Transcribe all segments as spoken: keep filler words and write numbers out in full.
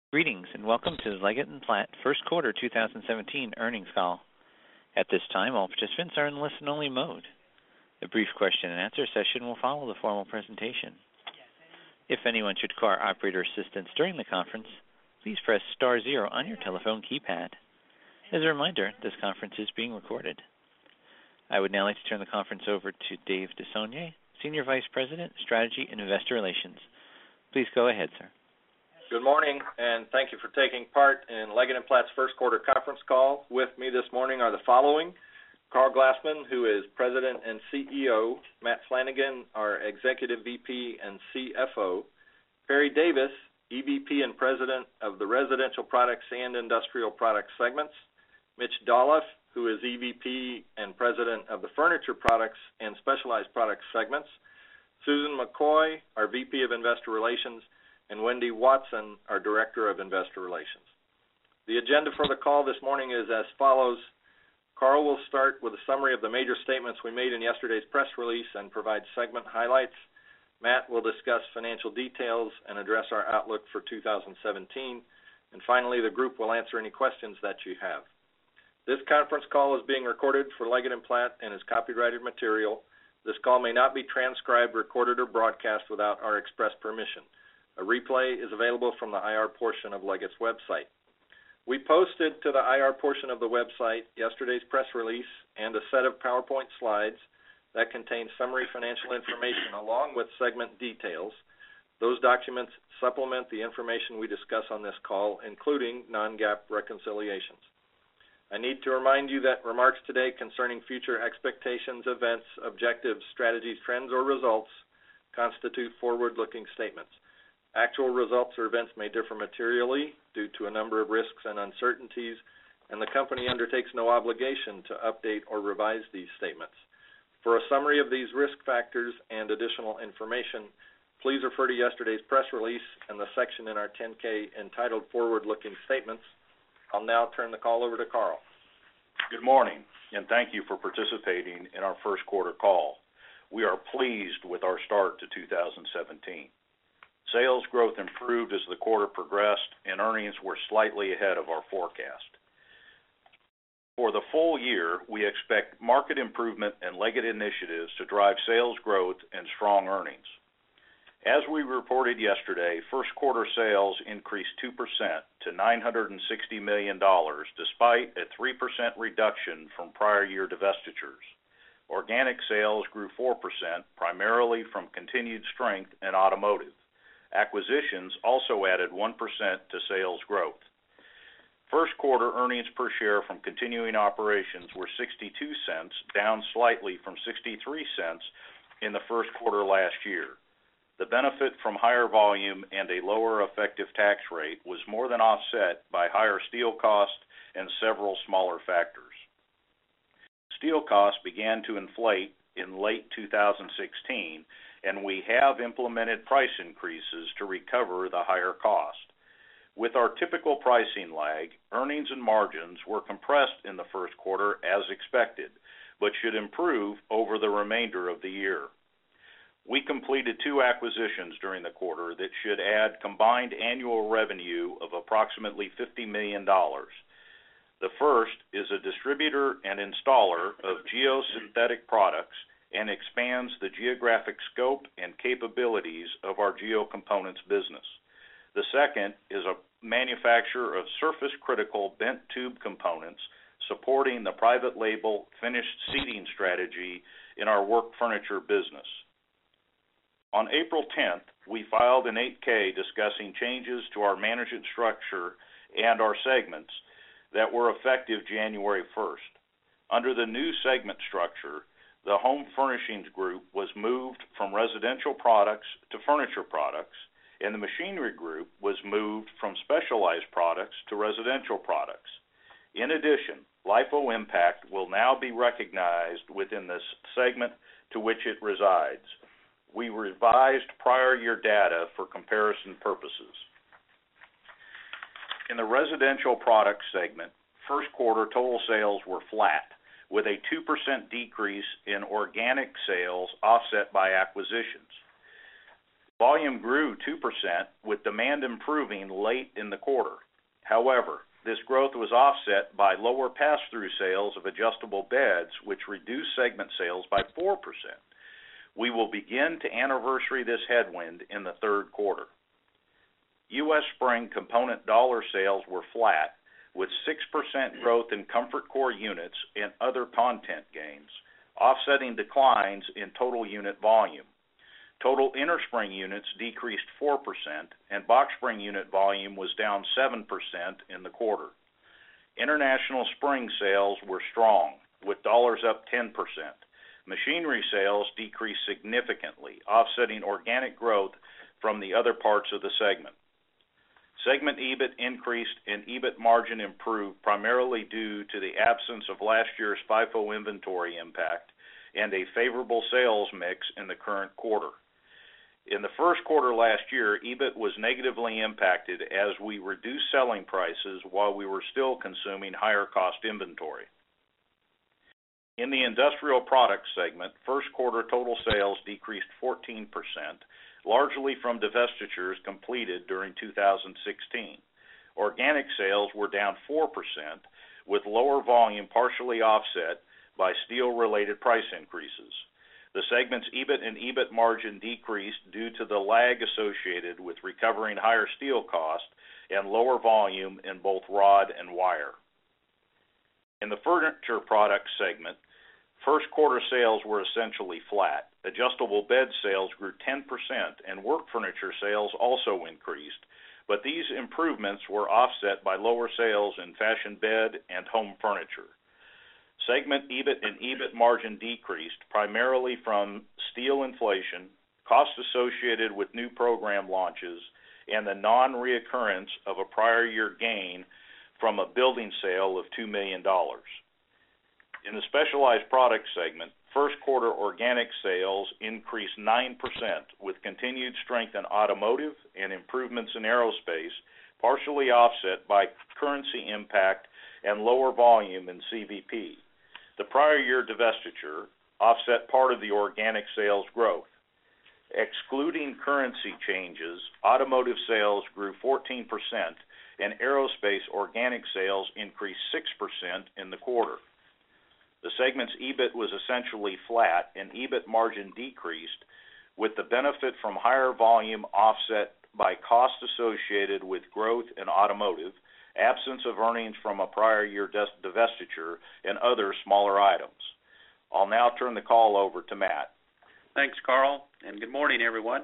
Greetings, and welcome to the Leggett and Platt First Quarter two thousand seventeen Earnings Call. At this time, all participants are in listen-only mode. A brief question-and-answer session will follow the formal presentation. If anyone should require operator assistance during the conference, please press star zero on your telephone keypad. As a reminder, this conference is being recorded. I would now like to turn the conference over to Dave Desaulniers, Senior Vice President, Strategy and Investor Relations. Please go ahead, sir. Good morning, and thank you for taking part in Leggett and Platt's first quarter conference call. With me this morning are the following: Karl Glassman, who is President and C E O, Matt Flanagan, our Executive V P and C F O, Perry Davis, E V P and President of the Residential Products and Industrial Products segments, Mitch Dolloff, who is E V P and President of the Furniture Products and Specialized Products segments, Susan McCoy, our V P of Investor Relations, and Wendy Watson, our Director of Investor Relations. The agenda for the call this morning is as follows. Karl will start with a summary of the major statements we made in yesterday's press release and provide segment highlights. Matt will discuss financial details and address our outlook for two thousand seventeen. And finally, the group will answer any questions that you have. This conference call is being recorded for Leggett and Platt and is copyrighted material. This call may not be transcribed, recorded, or broadcast without our express permission. A replay is available from the I R portion of Leggett's website. We posted to the I R portion of the website yesterday's press release and a set of PowerPoint slides that contain summary financial information along with segment details. Those documents supplement the information we discuss on this call, including non-GAAP reconciliations. I need to remind you that remarks today concerning future expectations, events, objectives, strategies, trends, or results constitute forward-looking statements. Actual results or events may differ materially due to a number of risks and uncertainties, and the company undertakes no obligation to update or revise these statements. For a summary of these risk factors and additional information, please refer to yesterday's press release and the section in our ten K entitled Forward-Looking Statements. I'll now turn the call over to Karl. Good morning, and thank you for participating in our first quarter call. We are pleased with our start to two thousand seventeen. Sales growth improved as the quarter progressed, and earnings were slightly ahead of our forecast. For the full year, we expect market improvement and Leggett initiatives to drive sales growth and strong earnings. As we reported yesterday, first quarter sales increased two percent to nine hundred sixty million dollars, despite a three percent reduction from prior year divestitures. Organic sales grew four percent, primarily from continued strength in automotive. Acquisitions also added one percent to sales growth. First quarter earnings per share from continuing operations were sixty-two cents, down slightly from sixty-three cents in the first quarter last year. The benefit from higher volume and a lower effective tax rate was more than offset by higher steel costs and several smaller factors. Steel costs began to inflate in late two thousand sixteen, and we have implemented price increases to recover the higher cost. With our typical pricing lag, earnings and margins were compressed in the first quarter as expected, but should improve over the remainder of the year. We completed two acquisitions during the quarter that should add combined annual revenue of approximately fifty million dollars. The first is a distributor and installer of geosynthetic products and expands the geographic scope and capabilities of our Geo Components business. The second is a manufacturer of surface-critical bent tube components supporting the private label finished seating strategy in our work furniture business. On April tenth, we filed an eight K discussing changes to our management structure and our segments that were effective January first. Under the new segment structure, the Home Furnishings Group was moved from Residential Products to Furniture Products, and the Machinery Group was moved from Specialized Products to Residential Products. In addition, LIFO impact will now be recognized within this segment to which it resides. We revised prior year data for comparison purposes. In the Residential Products segment, first quarter total sales were flat, with a two percent decrease in organic sales offset by acquisitions. Volume grew two percent, with demand improving late in the quarter. However, this growth was offset by lower pass-through sales of adjustable beds, which reduced segment sales by four percent. We will begin to anniversary this headwind in the third quarter. U S Spring component dollar sales were flat, with six percent growth in ComfortCore units and other content gains, offsetting declines in total unit volume. Total innerspring units decreased four percent, and box spring unit volume was down seven percent in the quarter. International spring sales were strong, with dollars up ten percent. Machinery sales decreased significantly, offsetting organic growth from the other parts of the segment. Segment EBIT increased and EBIT margin improved primarily due to the absence of last year's FIFO inventory impact and a favorable sales mix in the current quarter. In the first quarter last year, EBIT was negatively impacted as we reduced selling prices while we were still consuming higher cost inventory. In the Industrial Products segment, first quarter total sales decreased fourteen percent, largely from divestitures completed during two thousand sixteen. Organic sales were down four percent, with lower volume partially offset by steel-related price increases. The segment's EBIT and EBIT margin decreased due to the lag associated with recovering higher steel costs and lower volume in both rod and wire. In the Furniture Products segment, first quarter sales were essentially flat. Adjustable bed sales grew ten percent and work furniture sales also increased, but these improvements were offset by lower sales in fashion bed and home furniture. Segment EBIT and EBIT margin decreased primarily from steel inflation, costs associated with new program launches, and the non-reoccurrence of a prior year gain from a building sale of two million dollars. In the Specialized Products segment, first quarter organic sales increased nine percent, with continued strength in automotive and improvements in aerospace, partially offset by currency impact and lower volume in C V P. The prior year divestiture offset part of the organic sales growth. Excluding currency changes, automotive sales grew fourteen percent, and aerospace organic sales increased six percent in the quarter. The segment's EBIT was essentially flat and EBIT margin decreased, with the benefit from higher volume offset by costs associated with growth in automotive, absence of earnings from a prior year divestiture, and other smaller items. I'll now turn the call over to Matt. Thanks, Carl, and good morning, everyone.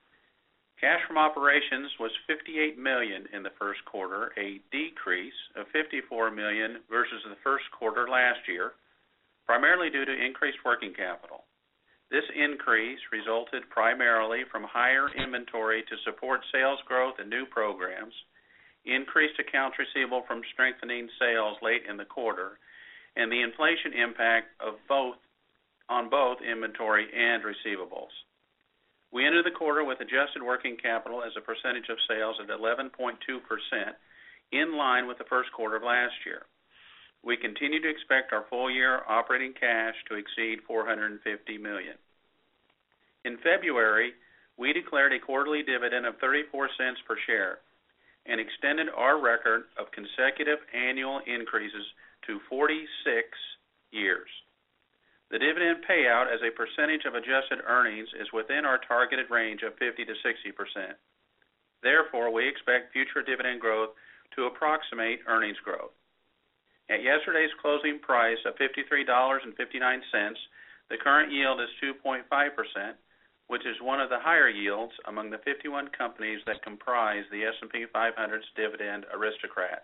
Cash from operations was fifty-eight million dollars in the first quarter, a decrease of fifty-four million dollars versus the first quarter last year, primarily due to increased working capital. This increase resulted primarily from higher inventory to support sales growth and new programs, increased accounts receivable from strengthening sales late in the quarter, and the inflation impact of both on both inventory and receivables. We ended the quarter with adjusted working capital as a percentage of sales at eleven point two percent, in line with the first quarter of last year. We continue to expect our full-year operating cash to exceed four hundred fifty million dollars. In February, we declared a quarterly dividend of thirty-four cents per share and extended our record of consecutive annual increases to forty-six years. The dividend payout as a percentage of adjusted earnings is within our targeted range of fifty to sixty percent. Therefore, we expect future dividend growth to approximate earnings growth. At yesterday's closing price of fifty-three dollars and fifty-nine cents, the current yield is two point five percent, which is one of the higher yields among the fifty-one companies that comprise the S and P five hundred's Dividend Aristocrats.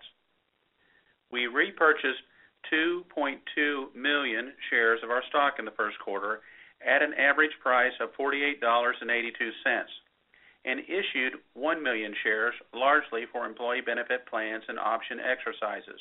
We repurchased two point two million shares of our stock in the first quarter at an average price of forty-eight dollars and eighty-two cents and issued one million shares largely for employee benefit plans and option exercises.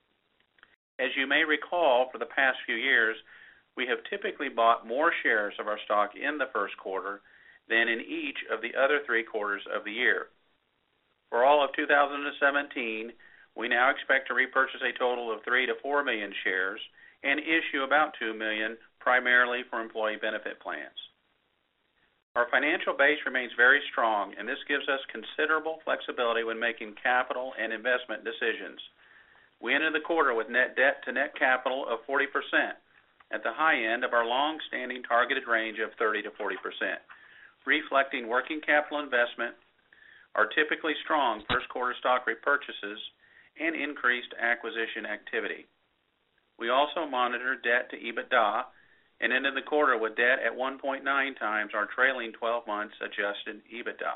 As you may recall, for the past few years, we have typically bought more shares of our stock in the first quarter than in each of the other three quarters of the year. For all of two thousand seventeen, we now expect to repurchase a total of three to four million shares and issue about two million, primarily for employee benefit plans. Our financial base remains very strong, and this gives us considerable flexibility when making capital and investment decisions. We ended the quarter with net debt to net capital of forty percent, at the high end of our long-standing targeted range of thirty to forty percent, reflecting working capital investment, our typically strong first quarter stock repurchases, and increased acquisition activity. We also monitor debt to EBITDA and ended the quarter with debt at one point nine times our trailing twelve months adjusted EBITDA.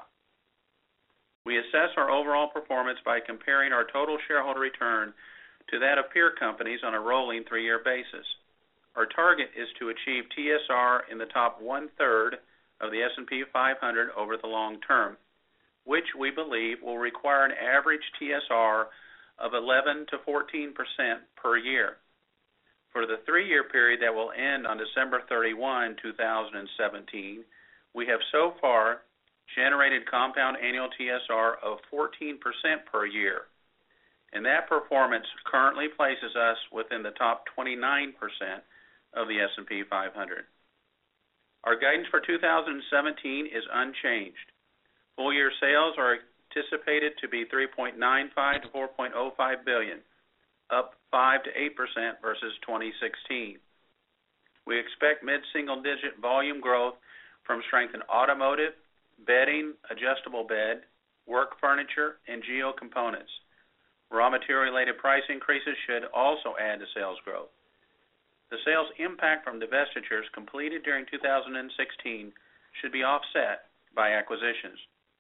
We assess our overall performance by comparing our total shareholder return to that of peer companies on a rolling three-year basis. Our target is to achieve T S R in the top one-third of the S and P five hundred over the long term, which we believe will require an average T S R of eleven to fourteen percent per year. For the three-year period that will end on December thirty-first, two thousand seventeen, we have so far generated compound annual T S R of fourteen percent per year, and that performance currently places us within the top twenty-nine percent of the S and P five hundred. Our guidance for two thousand seventeen is unchanged. Full-year sales are anticipated to be three point nine five to four point oh five billion dollars, up five to eight percent versus twenty sixteen. We expect mid-single-digit volume growth from strength in automotive, bedding, adjustable bed, work furniture, and geo components. Raw material-related price increases should also add to sales growth. The sales impact from divestitures completed during two thousand sixteen should be offset by acquisitions.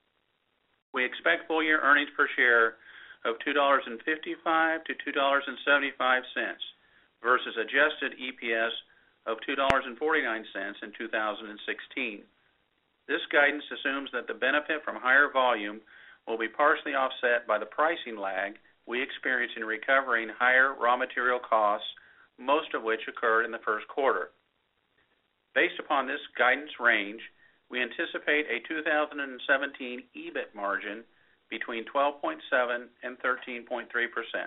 We expect full-year earnings per share of two dollars and fifty-five cents to two dollars and seventy-five cents versus adjusted E P S of two dollars and forty-nine cents in two thousand sixteen. This guidance assumes that the benefit from higher volume will be partially offset by the pricing lag we experience in recovering higher raw material costs, most of which occurred in the first quarter. Based upon this guidance range, we anticipate a two thousand seventeen EBIT margin between twelve point seven and thirteen point three percent.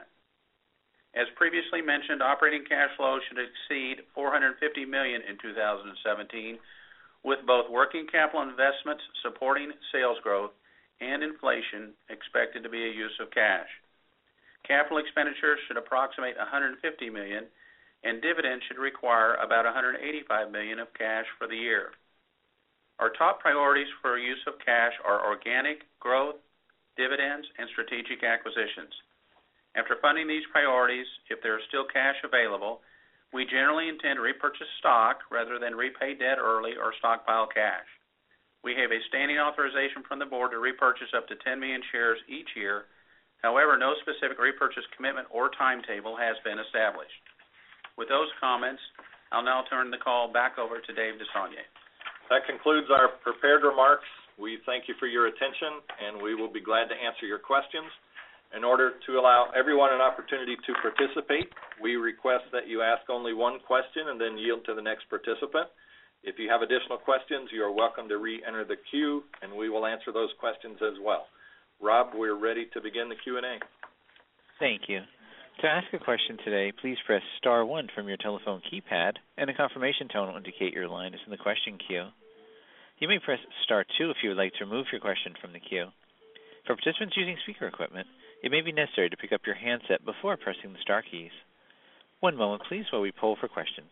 As previously mentioned, operating cash flow should exceed four hundred fifty million dollars in two thousand seventeen, with both working capital investments supporting sales growth and inflation expected to be a use of cash. Capital expenditures should approximate one hundred fifty million dollars, and dividends should require about one hundred eighty-five million dollars of cash for the year. Our top priorities for use of cash are organic growth, dividends, and strategic acquisitions. After funding these priorities, if there is still cash available, we generally intend to repurchase stock rather than repay debt early or stockpile cash. We have a standing authorization from the board to repurchase up to ten million shares each year. However, no specific repurchase commitment or timetable has been established. With those comments, I'll now turn the call back over to Dave DeSaulnier. That concludes our prepared remarks. We thank you for your attention, and we will be glad to answer your questions. In order to allow everyone an opportunity to participate, we request that you ask only one question and then yield to the next participant. If you have additional questions, you are welcome to re-enter the queue, and we will answer those questions as well. Rob, we're ready to begin the Q and A. Thank you. To ask a question today, please press star one from your telephone keypad, and a confirmation tone will indicate your line is in the question queue. You may press star two if you would like to remove your question from the queue. For participants using speaker equipment, it may be necessary to pick up your handset before pressing the star keys. One moment, please, while we poll for questions.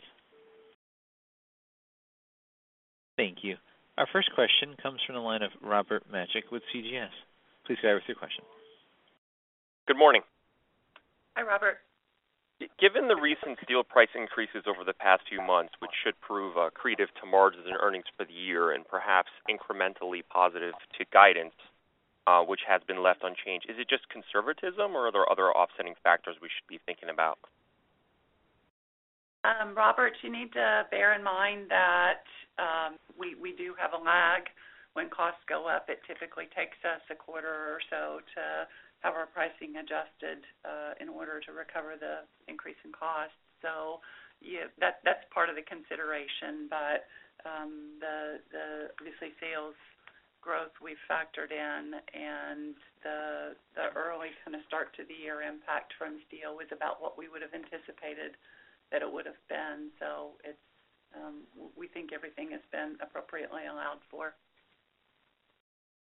Thank you. Our first question comes from the line of Robert Macic with C G S. Please go ahead with your question. Good morning. Hi, Robert. Given the recent steel price increases over the past few months, which should prove uh, accretive to margins and earnings for the year and perhaps incrementally positive to guidance, uh, which has been left unchanged, is it just conservatism or are there other offsetting factors we should be thinking about? Um, Robert, you need to bear in mind that um, we, we do have a lag. When costs go up, it typically takes us a quarter or so to have our pricing adjusted uh, in order to recover the increase in cost. So yeah, that that's part of the consideration, but um, the, the obviously sales growth we've factored in, and the the early kind of start to the year impact from steel was about what we would have anticipated that it would have been. So it's um, we think everything has been appropriately allowed for.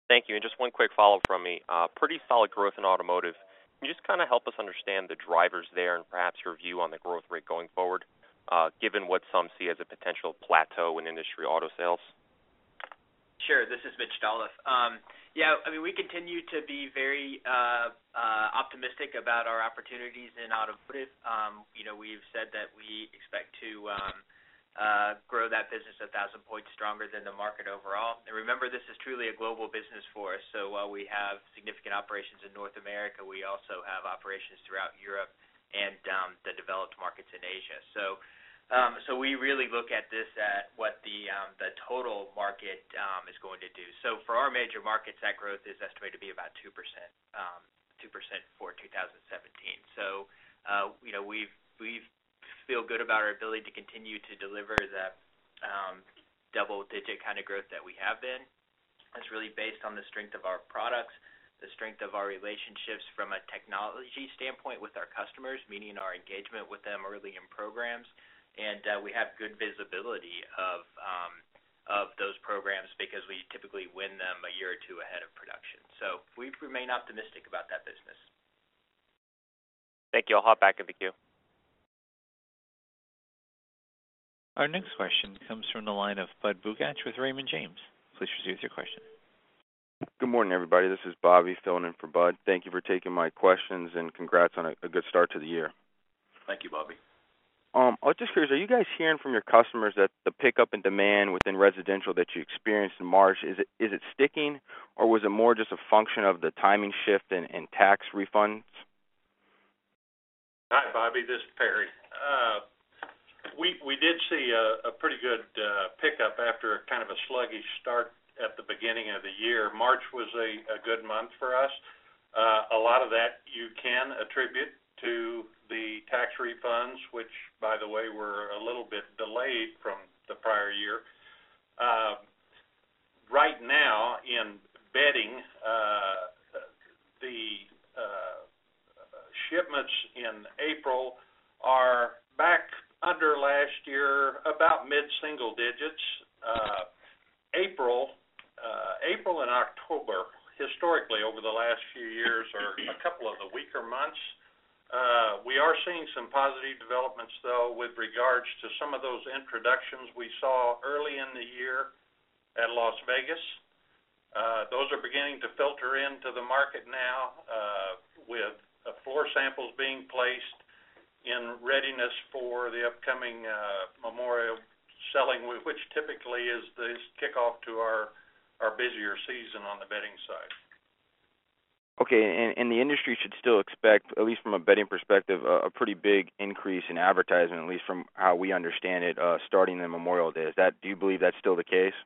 Thank you. And just one quick follow-up from me. Uh, pretty solid growth in automotive. Can you just kind of help us understand the drivers there and perhaps your view on the growth rate going forward, uh, given what some see as a potential plateau in industry auto sales? Sure. This is Mitch Dolliff. Um, yeah, I mean, we continue to be very uh, uh, optimistic about our opportunities in automotive. Um, you know, we've said that we expect to um, uh, grow that business a thousand points stronger than the market overall. And remember, this is truly a global business for us. So while we have significant operations in North America, we also have operations throughout Europe and um, the developed markets in Asia. So. Um, so we really look at this at what the um, the total market um, is going to do. So for our major markets, that growth is estimated to be about two percent, um, two percent for two thousand seventeen. So uh, you know we we feel good about our ability to continue to deliver the um, double-digit kind of growth that we have been. It's really based on the strength of our products, the strength of our relationships from a technology standpoint with our customers, meaning our engagement with them early in programs. And uh, we have good visibility of um, of those programs because we typically win them a year or two ahead of production. So we remain optimistic about that business. Thank you. I'll hop back in the queue. Our next question comes from the line of Bud Bugatch with Raymond James. Please proceed with your question. Good morning, everybody. This is Bobby filling in for Bud. Thank you for taking my questions, and congrats on a, a good start to the year. Thank you, Bobby. Um, I was just curious, are you guys hearing from your customers that the pickup in demand within residential that you experienced in March, is it is it sticking, or was it more just a function of the timing shift in, in tax refunds? Hi, Bobby. This is Perry. Uh, we we did see a, a pretty good uh, pickup after kind of a sluggish start at the beginning of the year. March was a, a good month for us. Uh, a lot of that you can attribute to the tax refunds, which, by the way, were a little bit delayed from the prior year. Uh, right now, in bedding, uh, the uh, shipments in April are back under last year, about mid-single digits. Uh, April, uh, April and October, historically over the last few years, are a couple of the weaker months. Uh, we are seeing some positive developments, though, with regards to some of those introductions we saw early in the year at Las Vegas. Uh, those are beginning to filter into the market now uh, with uh, floor samples being placed in readiness for the upcoming uh, Memorial selling, which typically is the kickoff to our, our busier season on the bedding side. Okay, and, and the industry should still expect, at least from a bedding perspective, a, a pretty big increase in advertisement, at least from how we understand it, uh, starting in Memorial Day. Is that? Do you believe that's still the case?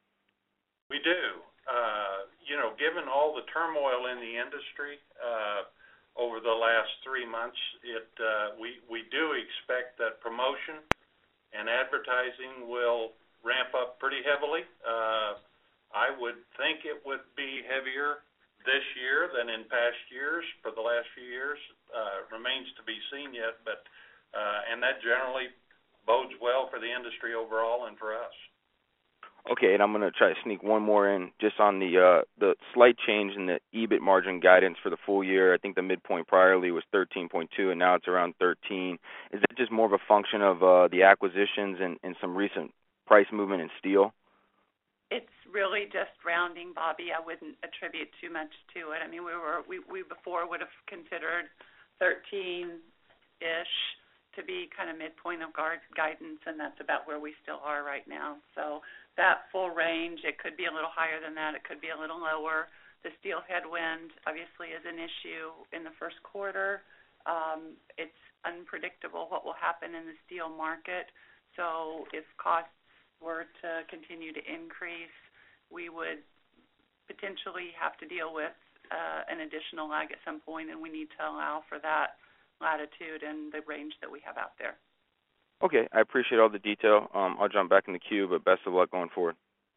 We do. Uh, you know, given all the turmoil in the industry uh, over the last three months, it uh, we we do expect that promotion and advertising will ramp up pretty heavily. Uh, I would think it would be heavier this year than in past years for the last few years. Uh, remains to be seen yet, but uh, and that generally bodes well for the industry overall and for us. Okay, and I'm going to try to sneak one more in just on the uh, the slight change in the E B I T margin guidance for the full year. I think the midpoint priorly was thirteen point two, and now it's around thirteen. Is that just more of a function of uh, the acquisitions and, and some recent price movement in steel? It's really just rounding, Bobby. I wouldn't attribute too much to it. I mean, we were we, we before would have considered thirteen-ish to be kind of midpoint of guard guidance, and that's about where we still are right now. So that full range, it could be a little higher than that. It could be a little lower. The steel headwind obviously is an issue in the first quarter. Um, it's unpredictable what will happen in the steel market. So if costs were to continue to increase, we would potentially have to deal with uh, an additional lag at some point, and we need to allow for that latitude and the range that we have out there. Okay, I appreciate all the detail. Um, I'll jump back in the queue, but best of luck going forward.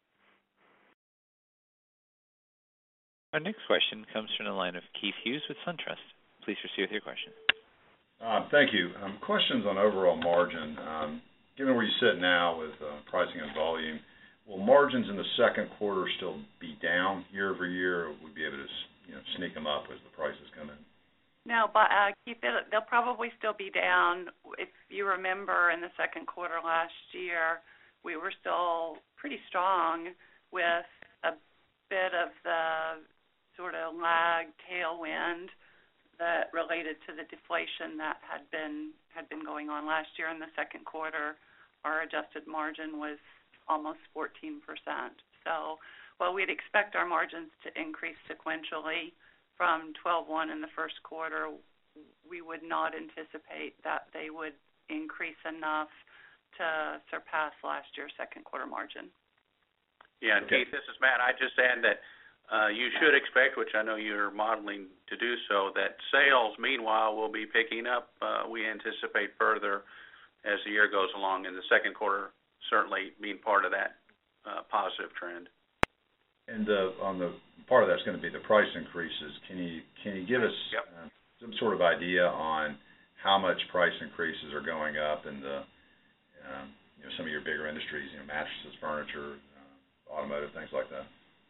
Our next question comes from the line of Keith Hughes with SunTrust. Please proceed with your question. Uh, thank you. Um, questions on overall margin. Um, given where you sit now with uh, pricing and volume, will margins in the second quarter still be down year over year, or will we be able to, you know, sneak them up as the prices come in? No, but uh, Keith, they'll probably still be down. If you remember, in the second quarter last year, we were still pretty strong with a bit of the sort of lag tailwind that related to the deflation that had been had been going on last year. In the second quarter, our adjusted margin was almost fourteen percent. So while we'd expect our margins to increase sequentially from twelve one in the first quarter, we would not anticipate that they would increase enough to surpass last year's second quarter margin. Yeah, and Okay. Keith, this is Matt. I just add that uh, you should expect, which I know you're modeling to do so, that sales, meanwhile, will be picking up. Uh, we anticipate further as the year goes along, in the second quarter certainly being part of that uh, positive trend. And uh, on the part of that's going to be the price increases. Can you can you give us Yep. uh, some sort of idea on how much price increases are going up in the um, you know, some of your bigger industries, you know, mattresses, furniture, uh, automotive, things like that?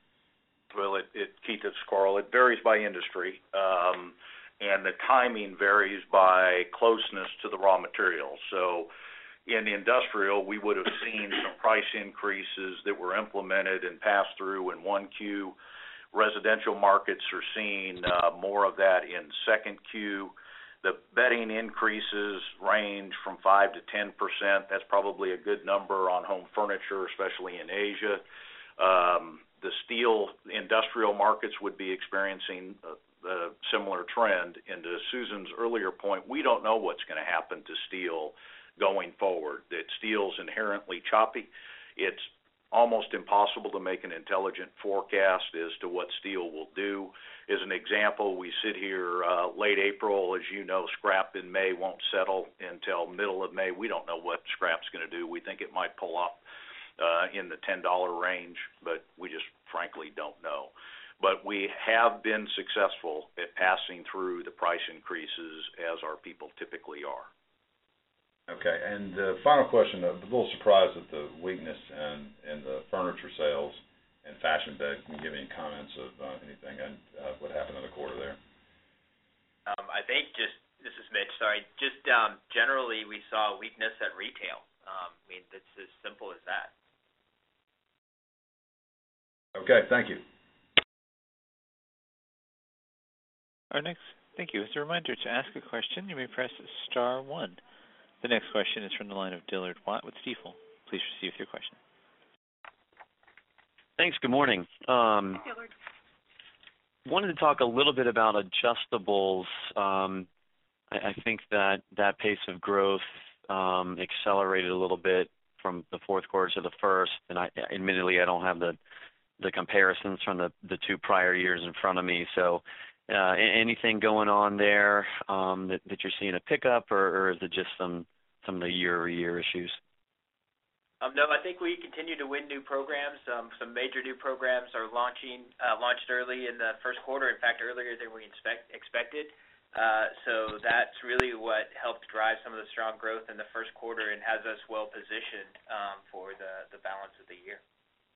Well, it, it Keith, it's Carl. It varies by industry, um, and the timing varies by closeness to the raw material. So in industrial, we would have seen some price increases that were implemented and passed through in one Q. Residential markets are seeing uh, more of that in second Q. The bedding increases range from five to ten percent. That's probably a good number on home furniture, especially in Asia. Um, the steel industrial markets would be experiencing a, a similar trend. And to Susan's earlier point, we don't know what's going to happen to steel going forward. That steel's inherently choppy. It's almost impossible to make an intelligent forecast as to what steel will do. As an example, we sit here uh, late April. As you know, scrap in May won't settle until middle of May. We don't know what scrap's going to do. We think it might pull up uh, in the ten dollar range, but we just frankly don't know. But we have been successful at passing through the price increases as our people typically are. Okay, and the uh, final question, a little surprised at the weakness in, in the furniture sales and fashion bed. Can you give any comments of uh, anything and uh, what happened in the quarter there? Um, I think just, this is Mitch, sorry, just um, generally we saw weakness at retail. Um, I mean, it's as simple as that. Okay, thank you. Our next, thank you. As a reminder, to ask a question, you may press star one. The next question is from the line of Dillard Watt with Stifel. Please proceed with your question. Thanks. Good morning. Um, Dillard. wanted to talk a little bit about adjustables. Um, I, I think that that pace of growth um, accelerated a little bit from the fourth quarter to the first, and I, admittedly, I don't have the the comparisons from the, the two prior years in front of me. So, uh, anything going on there um, that, that you're seeing a pickup, or, or is it just some some of the year-over-year issues? Um, no, I think we continue to win new programs. Um, some major new programs are launching, uh, launched early in the first quarter, in fact, earlier than we expect, expected. Uh, so that's really what helped drive some of the strong growth in the first quarter and has us well positioned um, for the, the balance of the year.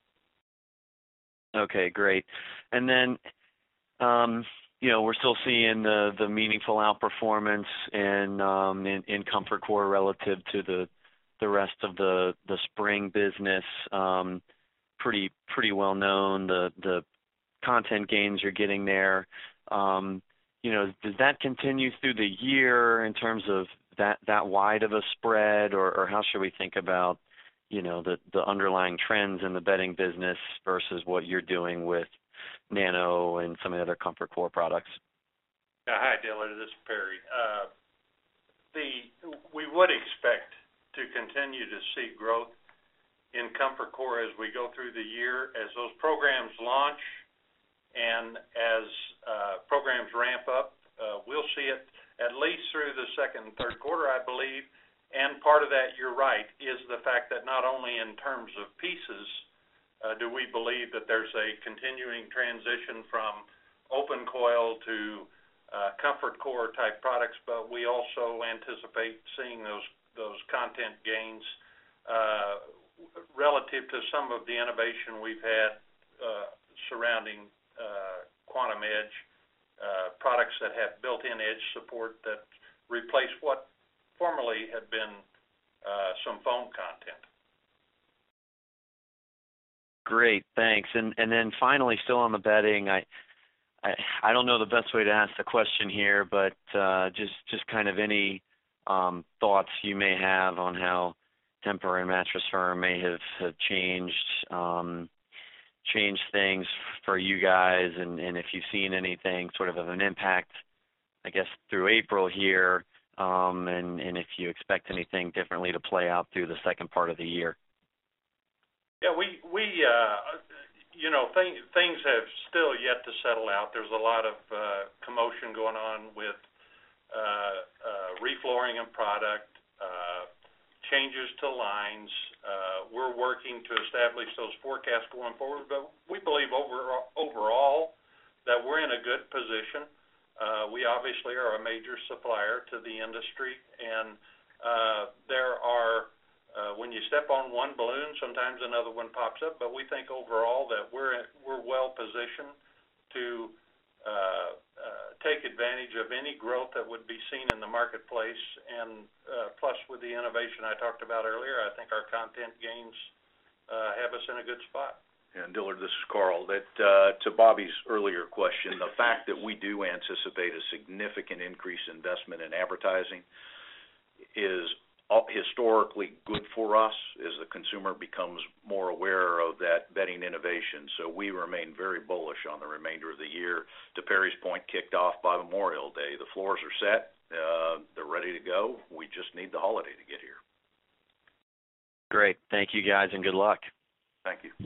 Okay, great. And then, um, you know, we're still seeing the, the meaningful outperformance in, um, in in Comfort Core relative to the the rest of the, the spring business. Um, pretty pretty well known. The the content gains you're getting there. Um, you know, does that continue through the year in terms of that, that wide of a spread, or, or how should we think about, you know, the, the underlying trends in the bedding business versus what you're doing with Nano and some of the other Comfort Core products? Uh, hi, Dillard. This is Perry. Uh, the we would expect to continue to see growth in Comfort Core as we go through the year, as those programs launch and as uh, programs ramp up. Uh, we'll see it at least through the second and third quarter, I believe. And part of that, you're right, is the fact that not only in terms of pieces uh, do we believe that there's a continuing transition from open coil to uh, Comfort Core type products, but we also anticipate seeing those those content gains. Uh, relative to some of the innovation we've had uh, surrounding uh, Quantum Edge, uh, products that have built-in edge support that replace what formerly had been uh, some foam content. Great, thanks. And and then finally, still on the bedding, I I, I don't know the best way to ask the question here, but uh, just just kind of any um, thoughts you may have on how Tempur and Mattress Firm may have, have changed um, changed things for you guys, and, and if you've seen anything sort of of an impact, I guess, through April here, um, and, and if you expect anything differently to play out through the second part of the year. Yeah, we, we uh, you know, th- things have still yet to settle out. There's a lot of uh, commotion going on with uh, uh, reflooring and product, uh, changes to lines. Uh, we're working to establish those forecasts going forward, but we believe over, overall that we're in a good position. Uh, we obviously are a major supplier to the industry, and uh, there are Uh, when you step on one balloon, sometimes another one pops up, but we think overall that we're we're well positioned to uh, uh, take advantage of any growth that would be seen in the marketplace. And uh, plus, with the innovation I talked about earlier, I think our content gains uh, have us in a good spot. And Dillard, this is Carl. That uh, to Bobby's earlier question, the fact that we do anticipate a significant increase in investment in advertising is historically good for us as the consumer becomes more aware of that bedding innovation. So we remain very bullish on the remainder of the year. To Perry's point, kicked off by Memorial Day. The floors are set. Uh, they're ready to go. We just need the holiday to get here. Great. Thank you, guys, and good luck. Thank you.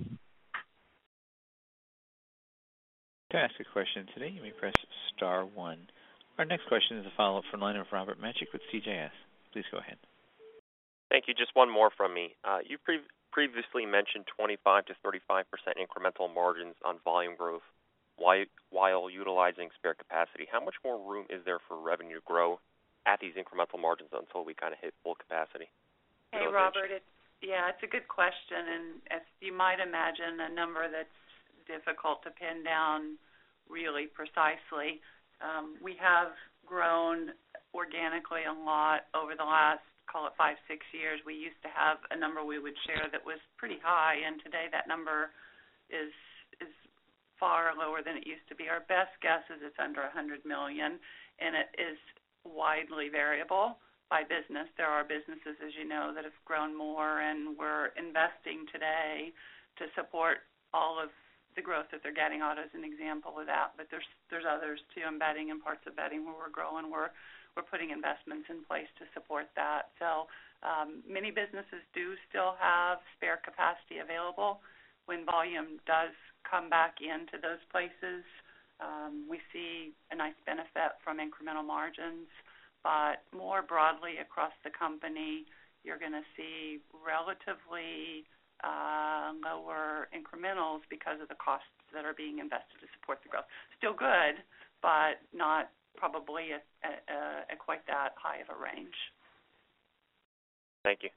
To ask a question today, you may press star one. Our next question is a follow-up from the line of Robert Magic with C J S. Please go ahead. Thank you. Just one more from me. Uh, you pre- previously mentioned twenty-five to thirty-five percent incremental margins on volume growth while, while utilizing spare capacity. How much more room is there for revenue to grow at these incremental margins until we kind of hit full capacity? Hey, Robert. It's, yeah, it's a good question, and as you might imagine, a number that's difficult to pin down really precisely. Um, we have grown organically a lot over the last, call it five, six years. We used to have a number we would share that was pretty high, and today that number is is far lower than it used to be. Our best guess is it's under one hundred million dollars, and it is widely variable by business. There are businesses, as you know, that have grown more, and we're investing today to support all of the growth that they're getting. Auto is an example of that, but there's there's others too, embedding and parts of bedding where we're growing. We're We're putting investments in place to support that. So um, many businesses do still have spare capacity available. When volume does come back into those places, um, we see a nice benefit from incremental margins. But more broadly across the company, you're going to see relatively uh, lower incrementals because of the costs that are being invested to support the growth. Still good, but not probably at, at, uh, at quite that high of a range. Thank you.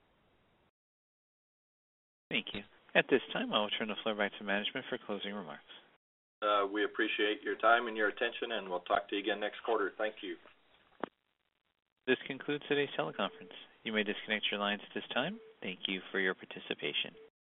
Thank you. At this time, I will turn the floor back to management for closing remarks. Uh, we appreciate your time and your attention, and we'll talk to you again next quarter. Thank you. This concludes today's teleconference. You may disconnect your lines at this time. Thank you for your participation.